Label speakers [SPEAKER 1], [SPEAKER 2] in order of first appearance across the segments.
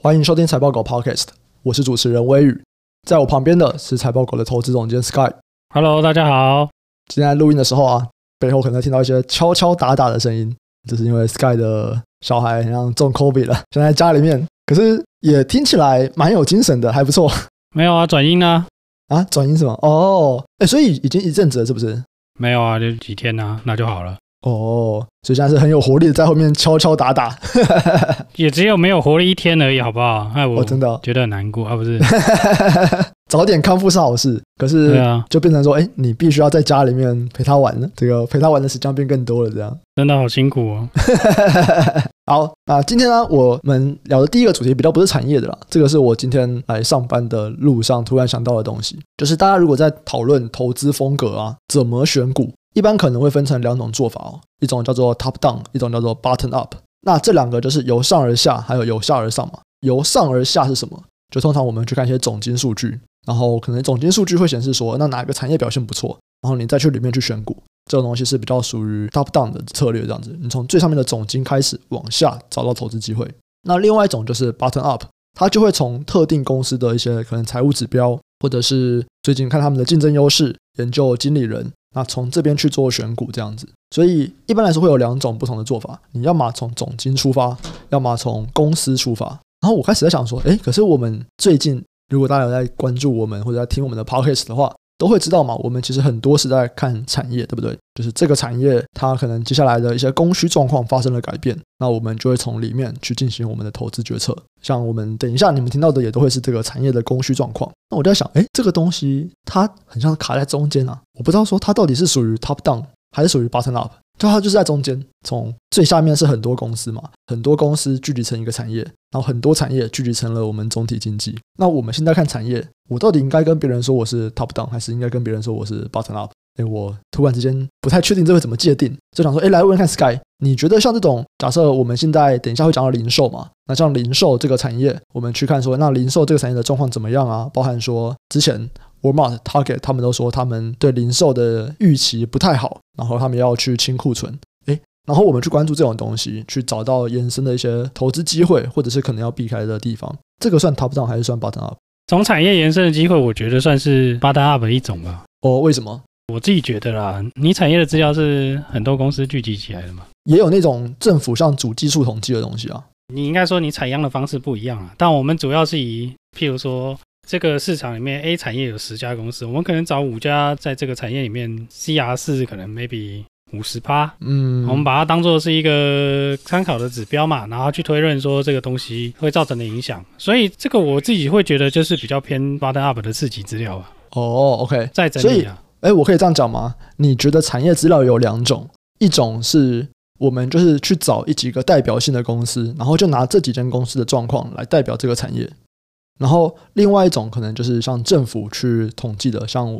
[SPEAKER 1] 欢迎收听财报狗 Podcast， 我是主持人威宇，在我旁边的是财报狗的投资总监 Sky。Hello，
[SPEAKER 2] 大家好。
[SPEAKER 1] 今天在录音的时候啊，背后可能听到一些敲敲打打的声音，这是因为 Sky 的小孩好像中 COVID 了，现在在家里面，可是也听起来蛮有精神的，还不错。
[SPEAKER 2] 没有啊，转阴啊。
[SPEAKER 1] 啊，转阴什么？哦，所以已经一阵子了，是不是？
[SPEAKER 2] 没有啊，就几天啊，那就好了。
[SPEAKER 1] 哦，所以现在是很有活力的在后面敲敲打打。
[SPEAKER 2] 也只有没有活了一天而已，好不好？害我
[SPEAKER 1] 真的
[SPEAKER 2] 觉得很难过啊，不是？
[SPEAKER 1] 早点康复是好事，可是就变成说，你必须要在家里面陪他玩了，这个陪他玩的时间变更多了，这样
[SPEAKER 2] 真的好辛苦哦。
[SPEAKER 1] 好，那今天呢，我们聊的第一个主题比较不是产业的啦，这个是我今天来上班的路上突然想到的东西，就是大家如果在讨论投资风格啊，怎么选股，一般可能会分成两种做法哦，一种叫做 top down， 一种叫做 bottom up。那这两个就是由上而下，还有由下而上嘛。由上而下是什么？就通常我们去看一些总经数据，然后可能总经数据会显示说，那哪个产业表现不错，然后你再去里面去选股，这种东西是比较属于 top down 的策略，这样子，你从最上面的总经开始往下找到投资机会。那另外一种就是 bottom up， 它就会从特定公司的一些可能财务指标，或者是最近看他们的竞争优势，研究经理人，那从这边去做选股这样子。所以一般来说会有两种不同的做法，你要么从总经出发，要么从公司出发。然后我开始在想说，可是我们最近如果大家有在关注我们或者在听我们的 podcast 的话，都会知道嘛，我们其实很多是在看产业，对不对？就是这个产业它可能接下来的一些供需状况发生了改变，那我们就会从里面去进行我们的投资决策。像我们等一下你们听到的也都会是这个产业的供需状况。那我就在想，这个东西它很像卡在中间啊，我不知道说它到底是属于 top down 还是属于 bottom up。就它就是在中间，从最下面是很多公司嘛，很多公司聚集成一个产业，然后很多产业聚集成了我们总体经济。那我们现在看产业，我到底应该跟别人说我是 top down， 还是应该跟别人说我是 bottom up？我突然之间不太确定这会怎么界定，就想说，来问看 Sky， 你觉得像这种假设我们现在等一下会讲到零售嘛？那像零售这个产业，我们去看说，那零售这个产业的状况怎么样啊？包含说之前Walmart、Target 他们都说他们对零售的预期不太好，然后他们要去清库存。然后我们去关注这种东西，去找到延伸的一些投资机会，或者是可能要避开的地方。这个算 top down 还是算 bottom up？
[SPEAKER 2] 从产业延伸的机会，我觉得算是 bottom up 的一种吧。
[SPEAKER 1] 为什么？
[SPEAKER 2] 我自己觉得啦，你产业的资料是很多公司聚集起来的嘛，
[SPEAKER 1] 也有那种政府像主计处统计的东西啊。
[SPEAKER 2] 你应该说你采样的方式不一样啊，但我们主要是以譬如说这个市场里面 A 产业有10家公司，我们可能找5家在这个产业里面 CR4 可能 maybe50%，我们把它当作是一个参考的指标嘛，然后去推论说这个东西会造成的影响，所以这个我自己会觉得就是比较偏 bottom up 的刺激资料吧。
[SPEAKER 1] OK，
[SPEAKER 2] 再整理啊。
[SPEAKER 1] 我可以这样讲吗？你觉得产业资料有2种，一种是我们就是去找几个代表性的公司，然后就拿这几间公司的状况来代表这个产业，然后另外一种可能就是像政府去统计的，像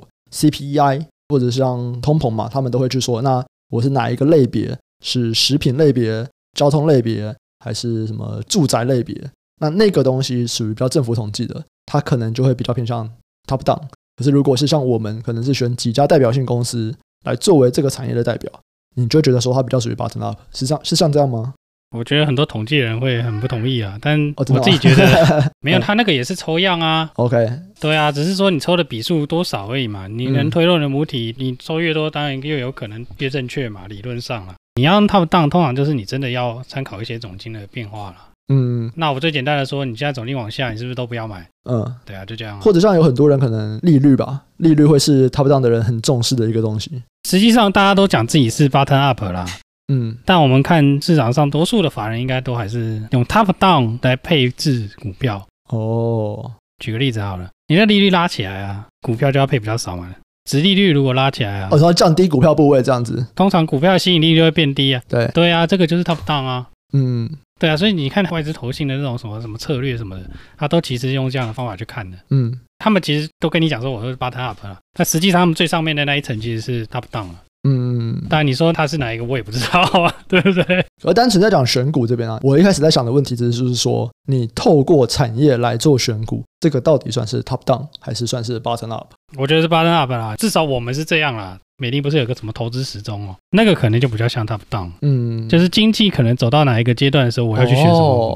[SPEAKER 1] CPI 或者像通膨嘛，他们都会去说，那我是哪一个类别，是食品类别、交通类别，还是什么住宅类别，那个东西属于比较政府统计的，它可能就会比较偏向 top down。可是如果是像我们可能是选几家代表性公司来作为这个产业的代表，你就会觉得说它比较属于 bottom up， 是像这样吗？
[SPEAKER 2] 我觉得很多统计人会很不同意啊，但我自己觉得没有，他那个也是抽样啊。
[SPEAKER 1] OK，
[SPEAKER 2] 对啊，只是说你抽的笔数多少而已嘛。你能推论的母体，你抽越多，当然越有可能越正确嘛，理论上啦。你要top down，通常就是你真的要参考一些总经的变化啦。那我最简单的说，你现在总经往下，你是不是都不要买？对啊，就这样啊。
[SPEAKER 1] 或者像有很多人可能利率吧，利率会是 top down 的人很重视的一个东西。
[SPEAKER 2] 实际上大家都讲自己是 bottom up 啦。但我们看市场上多数的法人应该都还是用 top down 来配置股票。举个例子好了，你的利率拉起来啊，股票就要配比较少嘛。殖利率如果拉起来啊，
[SPEAKER 1] 要降低股票部位这样子，
[SPEAKER 2] 通常股票的吸引力就会变低啊。对啊，这个就是 top down 啊。对啊，所以你看外资投信的那种什么策略什么的，他都其实用这样的方法去看的。他们其实都跟你讲说我是 bottom up 了，但实际上他们最上面的那一层其实是 top down 了。当然你说它是哪一个我也不知道啊，对不对？
[SPEAKER 1] 而单纯在讲选股这边啊，我一开始在想的问题就是说，你透过产业来做选股，这个到底算是 top down 还是算是 bottom up？
[SPEAKER 2] 我觉得是 bottom up 啦，至少我们是这样啦。美林不是有个什么投资时钟哦，那个可能就比较像 top down，就是经济可能走到哪一个阶段的时候，我要去选什么股票。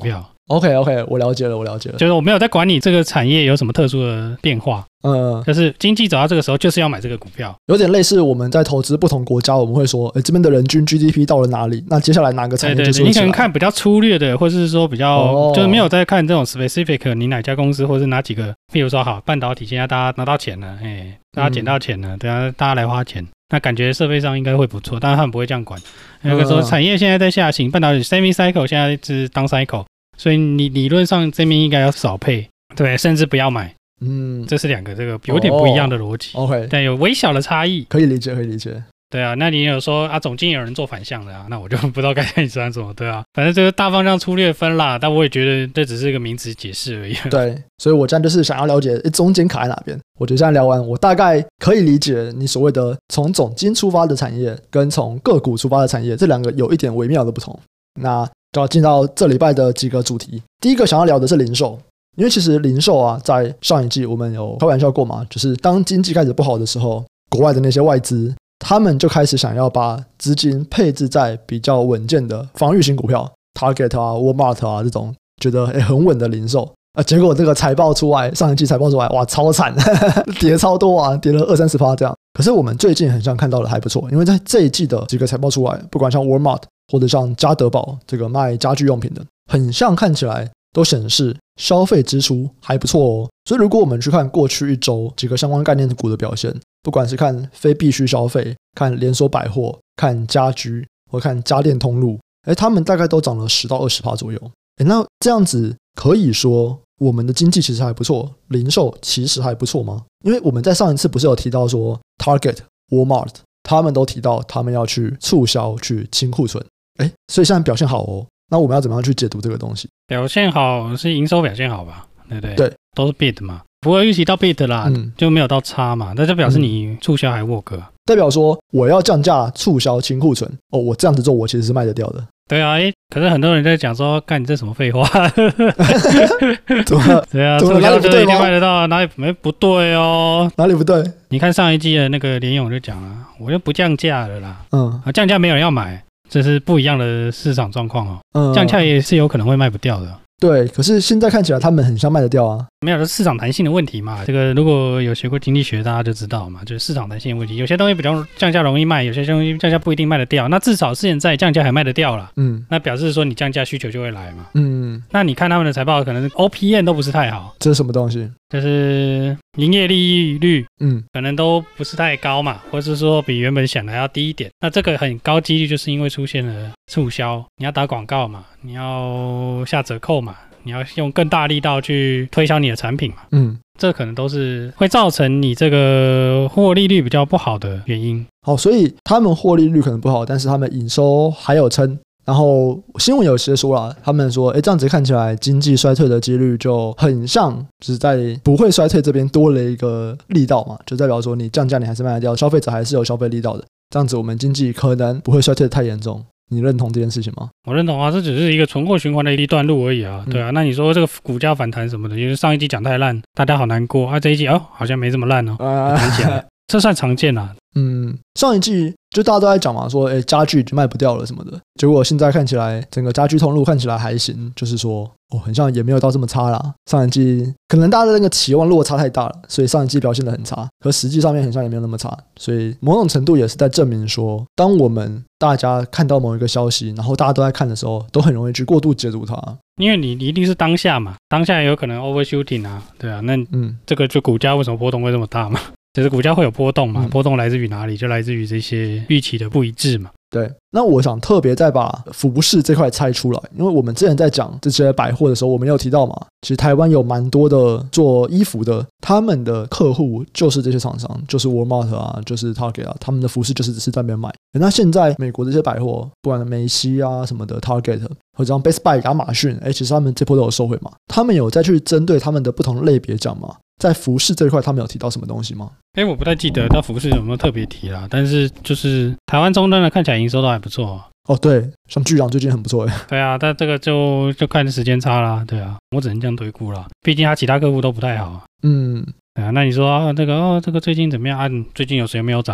[SPEAKER 1] OK，我了解了。
[SPEAKER 2] 就是我没有在管你这个产业有什么特殊的变化，就是经济走到这个时候就是要买这个股票，
[SPEAKER 1] 有点类似我们在投资不同国家，我们会说，这边的人均 GDP 到了哪里？那接下来哪个产业就是
[SPEAKER 2] 对，你可能看比较粗略的，或是说比较、就是没有在看这种 specific， 你哪家公司或是哪几个，譬如说好半导体，现在大家拿到钱了，大家捡到钱了，对啊，大家来花钱。那感觉设备上应该会不错，但是他们不会这样管。那个时候产业现在在下行，半导体 semi cycle 现在是当 cycle， 所以你理论上这边应该要少配，对，甚至不要买。这是两个这个有点不一样的逻辑。
[SPEAKER 1] OK，
[SPEAKER 2] 但有微小的差异，
[SPEAKER 1] 可以理解。
[SPEAKER 2] 对啊，那你有说啊，总经有人做反向的啊，那我就不知道该跟你说什么。对啊，反正这个大方向粗略分啦，但我也觉得这只是一个名词解释而已。
[SPEAKER 1] 对，所以我这样就是想要了解中间卡在哪边。我觉得这样聊完，我大概可以理解你所谓的从总经出发的产业跟从个股出发的产业，这两个有一点微妙的不同。那就要进到这礼拜的几个主题。第一个想要聊的是零售。因为其实零售啊，在上一季我们有开玩笑过嘛，就是当经济开始不好的时候，国外的那些外资他们就开始想要把资金配置在比较稳健的防御型股票 Target 啊 Walmart 啊这种觉得很稳的零售结果这个财报出来，上一季财报出来，哇超惨跌超多啊，跌了20-30%这样。可是我们最近很像看到的还不错，因为在这一季的几个财报出来，不管像 Walmart 或者像家得宝这个卖家居用品的，很像看起来都显示消费支出还不错哦。所以如果我们去看过去一周几个相关概念股的表现，不管是看非必需消费，看连锁百货，看家居或看家电通路，他们大概都涨了10-20%左右。那这样子可以说我们的经济其实还不错，零售其实还不错吗？因为我们在上一次不是有提到说 Target、Walmart 他们都提到他们要去促销去清库存，所以现在表现好哦。那我们要怎么样去解读这个东西？
[SPEAKER 2] 表现好是营收表现好吧，对不对？
[SPEAKER 1] 对，
[SPEAKER 2] 都是 bid 嘛，不会预期到 bid 啦，就没有到差嘛，那就表示你促销还 work，
[SPEAKER 1] 代表说我要降价促销清库存我这样子做我其实是卖得掉的。
[SPEAKER 2] 对啊，可是很多人在讲说，干你这什么废话？
[SPEAKER 1] 怎么？
[SPEAKER 2] 对啊，促销就一定卖得到，哪里不对哦？
[SPEAKER 1] 哪里不对？
[SPEAKER 2] 你看上一季的那个联咏就讲了，我就不降价了啦。降价没有人要买，这是不一样的市场状况哦。降价也是有可能会卖不掉的。
[SPEAKER 1] 对，可是现在看起来他们很像卖得掉啊。
[SPEAKER 2] 没有，市场弹性的问题嘛。这个如果有学过经济学，大家就知道嘛，就是市场弹性的问题。有些东西比较降价容易卖，有些东西降价不一定卖得掉。那至少现在降价还卖得掉了，那表示说你降价需求就会来嘛。那你看他们的财报，可能 OPM 都不是太好。
[SPEAKER 1] 这是什么东西？
[SPEAKER 2] 就是营业利率，可能都不是太高嘛，或是说比原本想的要低一点。那这个很高几率就是因为出现了促销，你要打广告嘛，你要下折扣嘛。你要用更大力道去推销你的产品嘛，这可能都是会造成你这个获利率比较不好的原因。
[SPEAKER 1] 好，所以他们获利率可能不好，但是他们营收还有撑。然后新闻有些说啦，他们说这样子看起来经济衰退的几率就很像就是在不会衰退这边多了一个力道嘛，就代表说你降价你还是卖得掉，消费者还是有消费力道的，这样子我们经济可能不会衰退得太严重。你认同这件事情吗？
[SPEAKER 2] 我认同啊，这只是一个存货循环的一段路而已啊。对啊，那你说这个股价反弹什么的，因为上一季讲太烂，大家好难过啊，这一季好像没这么烂哦，弹起来，这算常见啊。
[SPEAKER 1] 上一季就大家都在讲嘛，说家具就卖不掉了什么的，结果现在看起来整个家居通路看起来还行，就是说很像也没有到这么差啦。上一季可能大家的那个期望落差太大了，所以上一季表现得很差，可实际上面很像也没有那么差，所以某种程度也是在证明说，当我们大家看到某一个消息，然后大家都在看的时候，都很容易去过度解读它，
[SPEAKER 2] 因为你一定是当下嘛，当下也有可能 overshooting 啊，对啊，那这个就股价为什么波动会这么大嘛？就是股价会有波动嘛，波动来自于哪里？就来自于这些预期的不一致嘛。
[SPEAKER 1] 对，那我想特别再把服饰这块拆出来，因为我们之前在讲这些百货的时候，我们有提到嘛，其实台湾有蛮多的做衣服的，他们的客户就是这些厂商，就是 Walmart 啊，就是 Target 啊，他们的服饰就是只是在那边买。那现在美国这些百货，不管梅西啊什么的 Target， 或者像 Best Buy、亚马逊，其实他们这波都有收回嘛，他们有再去针对他们的不同类别讲嘛。在服饰这一块他们有提到什么东西吗？
[SPEAKER 2] 我不太记得到服饰有没有特别提啦，但是就是台湾终端的看起来营收都还不错。
[SPEAKER 1] 对，像巨阳最近很不错。
[SPEAKER 2] 对啊，但这个就看时间差啦。对啊，我只能这样推估啦，毕竟他其他客户都不太好。对啊，那你说这个最近怎么样啊？最近有谁没有涨？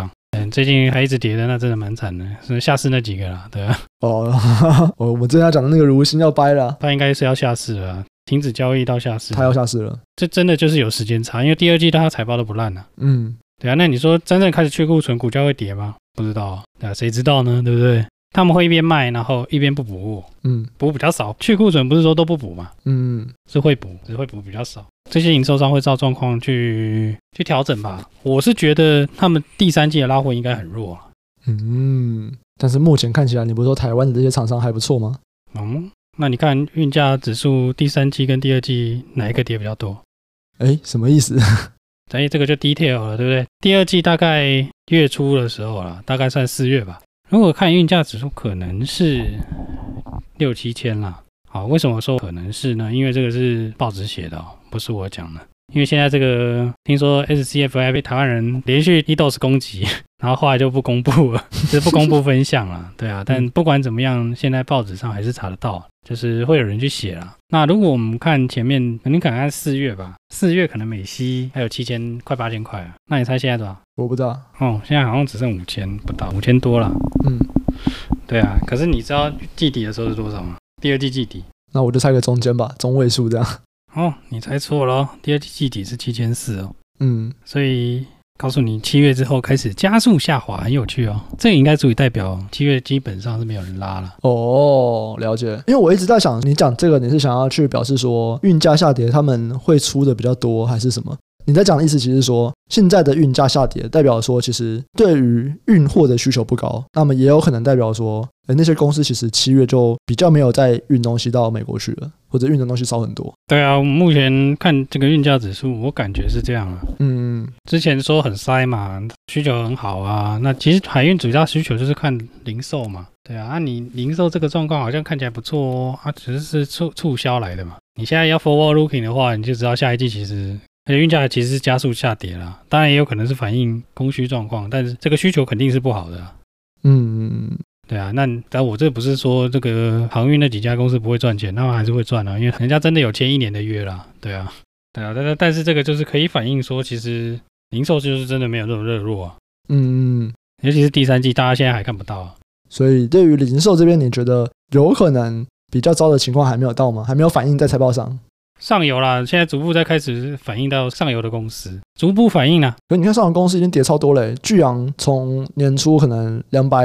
[SPEAKER 2] 最近还一直跌的，那真的蛮惨的，是下市那几个啦，对啊。
[SPEAKER 1] 我们之前要讲的那个如新要掰了，
[SPEAKER 2] 它应该是要下市了啊，停止交易到下市，
[SPEAKER 1] 它要下市了。
[SPEAKER 2] 这真的就是有时间差，因为第二季它财报都不烂啊。对啊，那你说真正开始去库存，股价会跌吗？不知道啊，对啊，谁知道呢？对不对？他们会一边卖，然后一边不补货，补比较少。去库存不是说都不补吗？是会补，只会补比较少。这些营收商会照状况去调整吧。我是觉得他们第三季的拉货应该很弱啊。
[SPEAKER 1] 但是目前看起来，你不是说台湾的这些厂商还不错吗？
[SPEAKER 2] 那你看运价指数第三季跟第二季哪一个跌比较多？
[SPEAKER 1] 什么意思？
[SPEAKER 2] 这个就 detail 了，对不对？第二季大概月初的时候啦，大概算4月吧。如果看运价指数，可能是6-7千啦。好，为什么说可能是呢？因为这个是报纸写的不是我讲的。因为现在这个听说 SCFI 被台湾人连续 DDoS 攻击，然后后来就不公布了，就是不公布分项了，对啊。但不管怎么样，现在报纸上还是查得到，就是会有人去写啦。那如果我们看前面，你可能看4月吧，4月可能美西还有7000快8000块啊。那你猜现在多少？
[SPEAKER 1] 我不知道。
[SPEAKER 2] 现在好像只剩5000不到，5000多了。对啊。可是你知道季底的时候是多少吗？第二季季底。
[SPEAKER 1] 那我就猜个中间吧，中位数这样。
[SPEAKER 2] 你猜错了第二季季底是7400哦。所以告诉你7月之后开始加速下滑，很有趣哦。这个应该足以代表7月基本上是没有人拉了。
[SPEAKER 1] 了解。因为我一直在想，你讲这个你是想要去表示说运价下跌他们会出的比较多还是什么？你在讲的意思其实是说现在的运价下跌代表说其实对于运货的需求不高，那么也有可能代表说那些公司其实7月就比较没有再运东西到美国去了，或者运的东西少很多。
[SPEAKER 2] 对啊，我目前看这个运价指数我感觉是这样啊。之前说很塞嘛，需求很好啊，那其实海运主要需求就是看零售嘛。对啊，你零售这个状况好像看起来不错哦，只是促销来的嘛。你现在要 forward looking 的话，你就知道下一季其实运价其实是加速下跌啦，当然也有可能是反映供需状况，但是这个需求肯定是不好的。对啊，但我这不是说这个航运那几家公司不会赚钱，他们还是会赚啊，因为人家真的有签1年的约啦。对啊，但是这个就是可以反映说，其实零售就是真的没有这种热络啊。尤其是第三季，大家现在还看不到啊。
[SPEAKER 1] 所以对于零售这边，你觉得有可能比较糟的情况还没有到吗？还没有反映在财报上？
[SPEAKER 2] 上游啦，现在逐步在开始反映到上游的公司，逐步反映啦。
[SPEAKER 1] 可你看上游公司已经跌超多了，巨阳从年初可能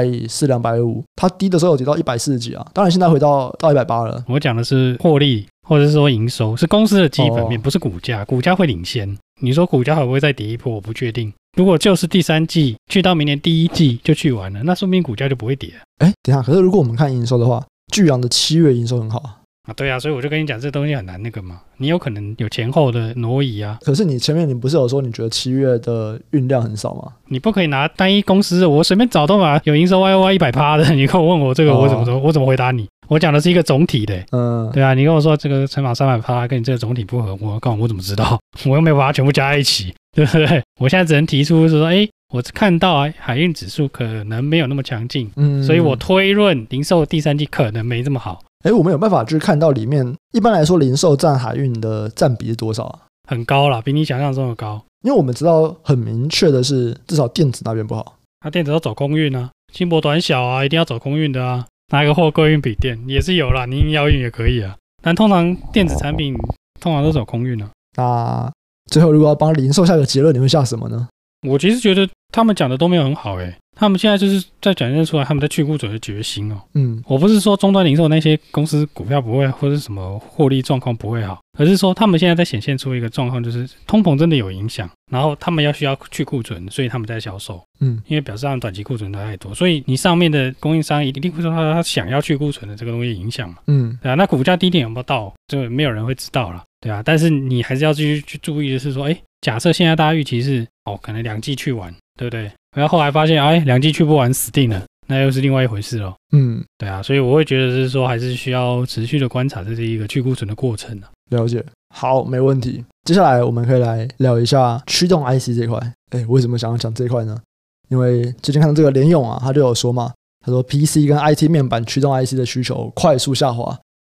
[SPEAKER 1] 240、250，它低的时候有跌到140几啊，当然现在回到180了。
[SPEAKER 2] 我讲的是获利，或者是说营收，是公司的基本面，不是股价，股价会领先。你说股价会不会再跌一波？我不确定。如果就是第三季去到明年第一季就去完了，那说明股价就不会跌。
[SPEAKER 1] 等一下，可是如果我们看营收的话，巨阳的7月营收很好啊。
[SPEAKER 2] 对啊，所以我就跟你讲，这东西很难那个嘛，你有可能有前后的挪移啊。
[SPEAKER 1] 可是你前面你不是有说你觉得7月的运量很少吗？
[SPEAKER 2] 你不可以拿单一公司，我随便找到嘛，有营收 YOY 100%的，你跟我问我这个，我怎么回答你？我讲的是一个总体的。对啊，你跟我说这个乘法300%跟你这个总体不合，我怎么知道？我又没有把它全部加在一起，对不对？我现在只能提出是说，我看到海运指数可能没有那么强劲，所以我推论零售第三季可能没这么好。
[SPEAKER 1] 我们有办法去看到里面，一般来说零售占海运的占比是多少啊？
[SPEAKER 2] 很高啦，比你想象中的高。
[SPEAKER 1] 因为我们知道很明确的是，至少电子那边不好。
[SPEAKER 2] 电子都走空运啊，轻薄短小啊，一定要走空运的啊。拿一个货柜运笔电也是有啦，你硬要运也可以啊。但通常电子产品通常都走空运啊。那
[SPEAKER 1] 最后如果要帮零售下个结论，你会下什么呢？
[SPEAKER 2] 我其实觉得他们讲的都没有很好他们现在就是在展现出来他们在去库存的决心哦。我不是说终端零售那些公司股票不会或者什么获利状况不会好，而是说他们现在在显现出一个状况，就是通膨真的有影响，然后他们需要去库存，所以他们在销售。因为表示他们短期库存太多，所以你上面的供应商一定会受他想要去库存的这个东西影响嘛。对啊，那股价低点有没有到，就没有人会知道了。对啊，但是你还是要继续去注意的是说，假设现在大家预期是可能2季去完，对不对？然后后来发现2季去不完死定了，那又是另外一回事咯。对啊，所以我会觉得是说还是需要持续的观察这是一个去库存的过程啊。
[SPEAKER 1] 了解，好，没问题。接下来我们可以来聊一下驱动 IC 这一块。为什么想要讲这一块呢？因为最近看到这个联咏他就有说嘛，他说 PC 跟 IT 面板驱动 IC 的需求快速下滑，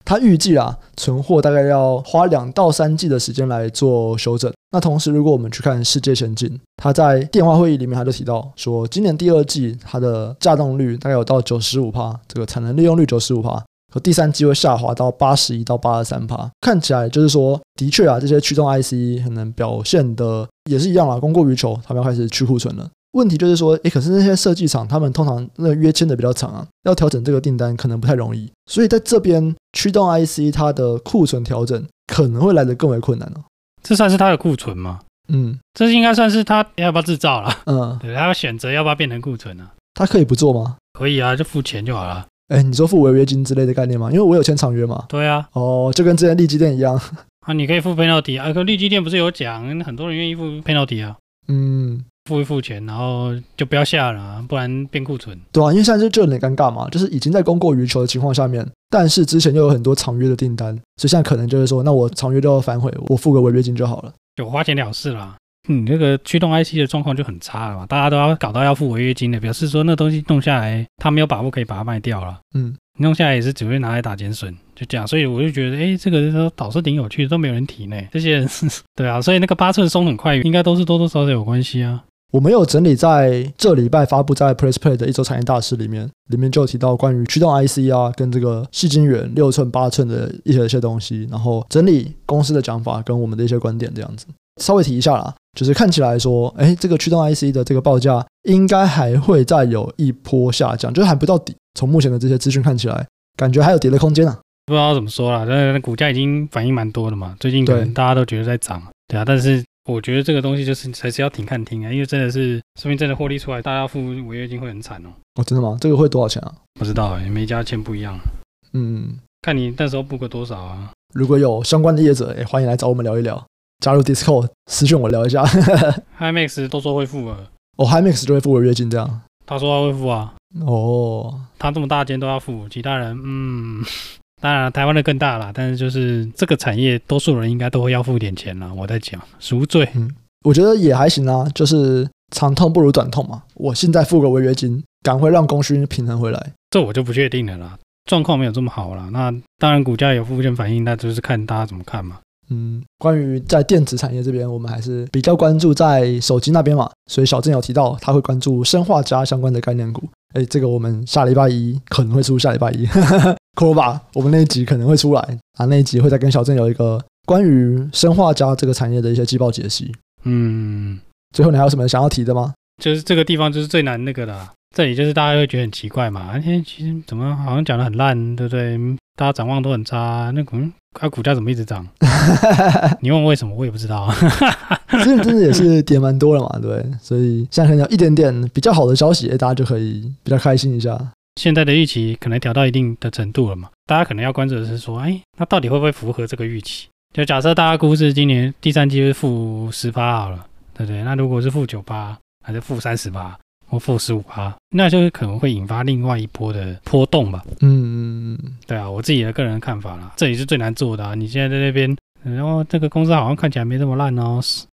[SPEAKER 1] 它预计存货大概要花2到3季的时间来做修正。那同时如果我们去看世界先进，他在电话会议里面他就提到说，今年第2季它的稼动率大概有到 95%， 这个产能利用率 95%， 和第3季会下滑到 81% 到 83%。 看起来就是说的确这些驱动 IC 可能表现的也是一样供过于求，他们要开始去库存了。问题就是说可是那些设计厂他们通常那个约签的比较长要调整这个订单可能不太容易，所以在这边驱动 IC 它的库存调整可能会来得更为困难
[SPEAKER 2] 这算是它的库存吗？这应该算是他要不要制造啦。对，他要选择要不要变成库存
[SPEAKER 1] 他可以不做吗？
[SPEAKER 2] 可以就付钱就好了。
[SPEAKER 1] 你说付违约金之类的概念吗？因为我有签长约嘛。
[SPEAKER 2] 对啊。
[SPEAKER 1] 就跟之前利基店一样
[SPEAKER 2] 你可以付 penalty 可利基店不是有讲很多人愿意付 penalty 付一付钱，然后就不要下了不然变库存。对
[SPEAKER 1] 因为现在就有点尴尬嘛，就是已经在供过于求的情况下面，但是之前又有很多长约的订单，所以现在可能就是说，那我长约都要反悔，我付个违约金就好了，
[SPEAKER 2] 有花钱了事啦。这个驱动 IC 的状况就很差了嘛，大家都要搞到要付违约金的，表示说那东西弄下来他没有把握可以把它卖掉了。弄下来也是只会拿来打减损，就这样。所以我就觉得这个倒是挺有趣的，都没有人提呢，这些人对啊，所以那个8寸松很快应该都是多多少少有关系
[SPEAKER 1] 我们有整理在这礼拜发布在 PressPlay 的一周产业大事里面就有提到关于驱动 IC 跟这个矽晶圆6寸8寸的一些东西，然后整理公司的讲法跟我们的一些观点这样子。稍微提一下啦，就是看起来说这个驱动 IC 的这个报价应该还会再有一波下降，就是还不到底，从目前的这些资讯看起来感觉还有跌的空间
[SPEAKER 2] 不知道怎么说啦，那股价已经反应蛮多了嘛，最近可能大家都觉得在涨，对但是我觉得这个东西就是还是要挺看听因为真的是说明真的获利出来，大家付违约金会很惨
[SPEAKER 1] 真的吗？这个会多少钱
[SPEAKER 2] 不知道每家签不一样看你那时候布个多少
[SPEAKER 1] 如果有相关的业者欢迎来找我们聊一聊，加入 Discord 私讯我聊一下
[SPEAKER 2] Himax 都说会付了
[SPEAKER 1] Himax 就会付违约金这样，
[SPEAKER 2] 他说他会付他这么大间都要付，其他人当然台湾的更大啦，但是就是这个产业多数人应该都会要付点钱啦，我在讲赎罪
[SPEAKER 1] 我觉得也还行就是长痛不如短痛嘛，我现在付个违约金赶快让供需平衡回来，
[SPEAKER 2] 这我就不确定了啦，状况没有这么好啦，那当然股价有负面反应，那就是看大家怎么看嘛。
[SPEAKER 1] 关于在电子产业这边，我们还是比较关注在手机那边嘛，所以小郑有提到他会关注生化家相关的概念股。这个我们下礼拜一可能会出，下礼拜一Coroba 我们那一集可能会出来那一集会再跟小郑有一个关于生化家这个产业的一些季报解析。最后你还有什么想要提的吗？
[SPEAKER 2] 就是这个地方就是最难那个的，这里就是大家会觉得很奇怪嘛，其实怎么好像讲得很烂，对不对？大家展望都很差，那股价怎么一直涨？你问我为什么，我也不知道。
[SPEAKER 1] 真的也是跌蛮多了嘛，对，所以现在可能有一点点比较好的消息，大家就可以比较开心一下。
[SPEAKER 2] 现在的预期可能调到一定的程度了嘛，大家可能要关注的是说，那到底会不会符合这个预期？就假设大家估是今年第3季是负10%好了，对不对？那如果是负9%，还是负30%？或负15%，那就可能会引发另外一波的波动吧。对我自己的个人看法啦，这也是最难做的你现在在那边，然后这个公司好像看起来没这么烂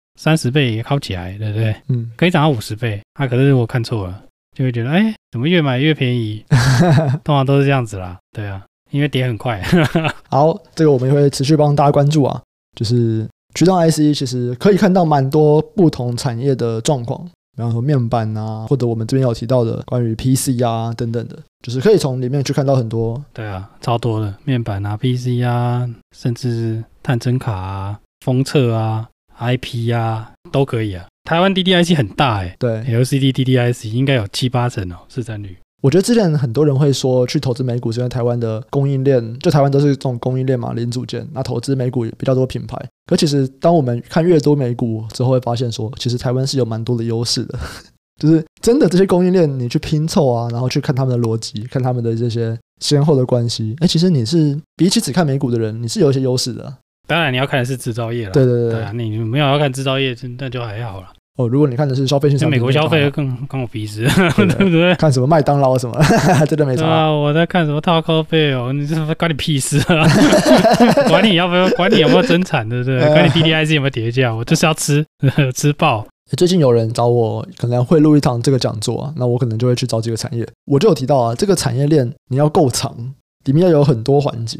[SPEAKER 2] 30倍也靠起来，对不对？可以涨到50倍，可是我看错了，就会觉得怎么越买越便宜？通常都是这样子啦，对因为跌很快。
[SPEAKER 1] 好，这个我们也会持续帮大家关注就是驱动 IC 其实可以看到蛮多不同产业的状况，比方说面板或者我们这边有提到的关于 PC 等等的，就是可以从里面去看到很多。对
[SPEAKER 2] 超多的面板PC甚至探针卡封测IP 都可以台湾 DDIC 很大
[SPEAKER 1] 对
[SPEAKER 2] LCD DDIC 应该有7-8成市占率。
[SPEAKER 1] 我觉得之前很多人会说去投资美股是因为台湾的供应链，就台湾都是这种供应链嘛，零组件，那投资美股比较多品牌。可其实当我们看越多美股之后，会发现说其实台湾是有蛮多的优势的。就是真的这些供应链你去拼凑然后去看他们的逻辑，看他们的这些先后的关系，其实你是比起只看美股的人，你是有一些优势的。
[SPEAKER 2] 当然你要看的是制造业啦，
[SPEAKER 1] 对
[SPEAKER 2] 你没有要看制造业那就还好啦。
[SPEAKER 1] 如果你看的是消费性商品，
[SPEAKER 2] 美国消费更我鼻子，对不对？
[SPEAKER 1] 看什么麦当劳什么，真的没差。
[SPEAKER 2] 我在看什么Taco Bell，你这关你屁事管你有没有增产，对不对？管你 DDIC 有没有跌价，我就是要吃爆。
[SPEAKER 1] 最近有人找我可能会录一堂这个讲座那我可能就会去找几个产业。我就有提到这个产业链你要够长，里面要有很多环节，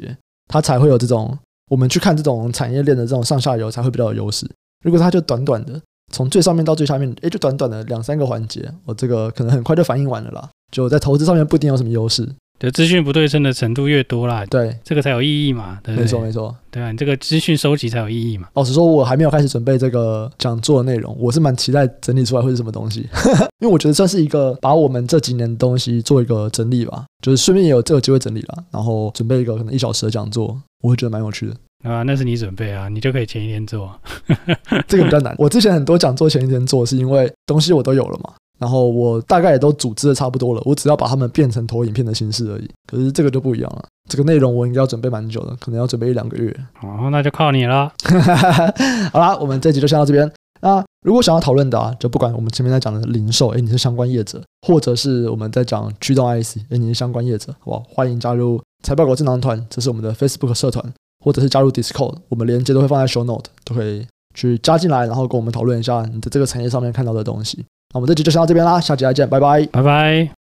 [SPEAKER 1] 它才会有这种我们去看这种产业链的这种上下游才会比较有优势。如果它就短短的从最上面到最下面，就短短的2-3个环节，我这个可能很快就反应完了啦，就在投资上面不一定有什么优势。
[SPEAKER 2] 对，资讯不对称的程度越多啦，
[SPEAKER 1] 对，
[SPEAKER 2] 这个才有意义嘛，对不对？
[SPEAKER 1] 没错没错，
[SPEAKER 2] 对啊，你这个资讯收集才有意义嘛。
[SPEAKER 1] 老实说，我还没有开始准备这个讲座的内容，我是蛮期待整理出来会是什么东西，因为我觉得算是一个把我们这几年的东西做一个整理吧，就是顺便也有这个机会整理啦，然后准备一个可能1小时的讲座，我会觉得蛮有趣的。
[SPEAKER 2] 啊，那是你准备啊，你就可以前一天做。
[SPEAKER 1] 这个比较难，我之前很多讲座前一天做，是因为东西我都有了嘛，然后我大概也都组织的差不多了，我只要把它们变成投影片的形式而已。可是这个就不一样了，这个内容我应该要准备蛮久的，可能要准备1-2个月。
[SPEAKER 2] 哦，那就靠你了。
[SPEAKER 1] 好啦，我们这集就先到这边。那如果想要讨论的就不管我们前面在讲的零售，你是相关业者，或者是我们在讲驱动 IC，你是相关业者，好不好？欢迎加入财报狗智囊团，这是我们的 Facebook 社团，或者是加入 Discord， 我们连接都会放在 Show Note， 都可以去加进来，然后跟我们讨论一下你在这个产业上面看到的东西。那我们这集就先到这边啦，下集再见，拜拜，
[SPEAKER 2] 拜拜。